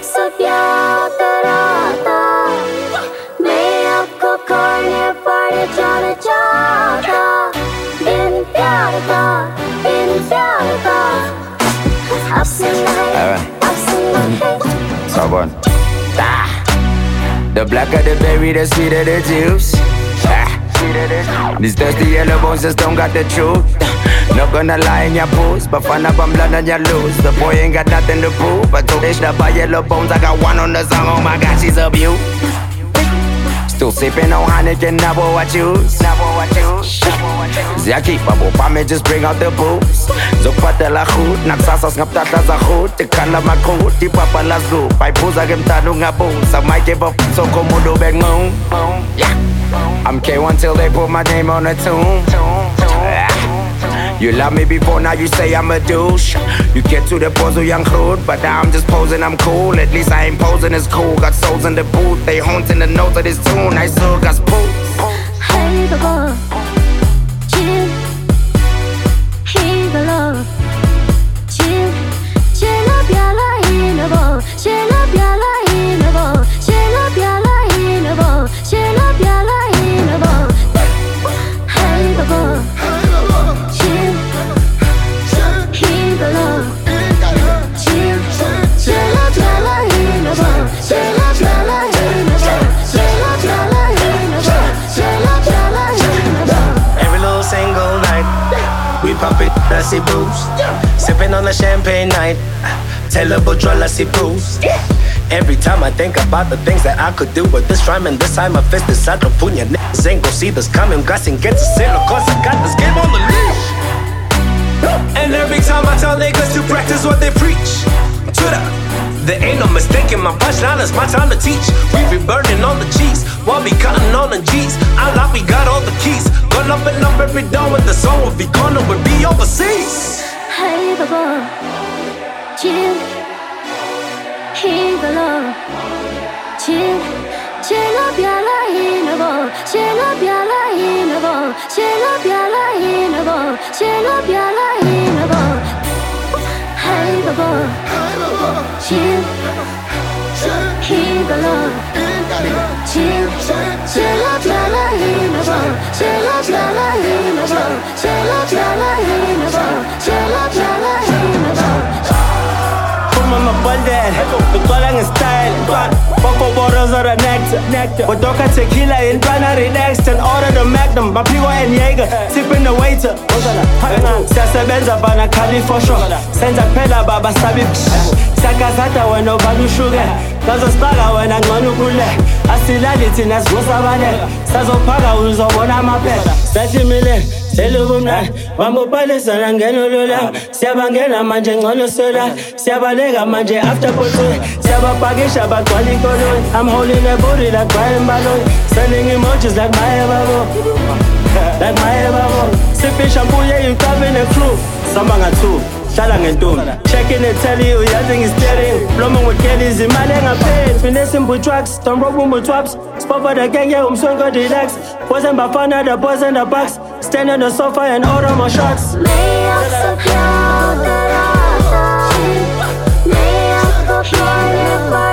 आपसे प्यार कराता, मैं आपको करने पर चढ़ जाता। बिन प्यार का आपसे नहीं, आपसे नहीं। Someone. The blacker the berry, the sweeter the juice. These thirsty yellow bones just don't got the truth. Not gonna lie in your pose, but fun up I'm blood and you lose. The boy ain't got nothing to prove. I told this by yellow bones, I got one on the song. Oh my God, she's a beaut. Still sipping on Heineken, never what choose. Zjaki, pa me just bring out the booze. Zopatela goed, nagsasas ngaptata za goed. Tikala makut, di papa las go. Pai puza gem tanu ngabu. Sa mai ke pa so komodo bang moon. Yeah, I'm K1 till they put my name on the tomb. You love me before, now you say I'm a douche. You get to the pose of young hood, but now I'm just posing, I'm cool. At least I ain't posing as cool. Got souls in the booth, they haunting the notes of this tune. I still got spooks. Hey, baba, chill. Hey, baba, chill. Chill up, yalla, in a bowl. Chill up, yalla, in a bowl. Chill up, yalla, in a bowl. Chill up, yalla, in a bowl. Hey, baba. Every little single night, we poppin' lassie booze, sippin' on a champagne night. Tell about draw lassie booze. Every time I think about the things that I could do with this rhyme, and this time my fist is out of punya. Niggas ain't gon' see this coming. Grassing gets a sale, cause I got this game on the leash. And every time I tell niggas to practice what they preach, there ain't no mistaking my punchline, it's my time to teach. We be burning on the cheese, while we cutting on the G's. I like we got all the keys. Run up and up every dawn with the song will be gone and we'll be overseas. Hey baba, chill. Hey baba, chill. Chill up yalla in a bowl. Chill up yalla in a bowl. Chill up yalla in a bowl. Chill up yalla in a bowl. Hey baba, chill. Hey baba, chill. Chill up yalla in a bowl. Chill up yalla in a bowl. Chill up yalla in a bowl. Chill up yalla in a bowl. I'm abundant, I'm in style. Boko bottles are the nectar. Bodoka tequila in Ghana, relaxed and order the Magnum. My people and Jaeger, tipping the waiter. Siyasebenza bana kali for sure. Senza pela baba sabi. Sakazata when no balu sugar. Kazo spaga when angonu kule. Asilali tina zgosabane. Sazo paga uzobona mapela. 30 million. Selubumna, wamupalisa na ngeno lula. Siyabangena manje ngcono sola. Siyabaleka manje after photo. Siyabapagisha bagcwali koloni. I'm holding a booty like Brian Balloon. Sending emojis like Maya Babo. Like Maya Babo. Sipping shampoo, yeah, you coming a crew. Samanga too. Checking the telly, yating is steering. Blooming with Kelly's in my leg, I'm paid. Finessing with trucks, don't rob with traps. Spot for the gang, yeah, I'm so good, relax. Wasn't by fun, the boys in the box. Stand on the sofa and order my shots. May आपसे प्यार कराता, मैं आपको करने पर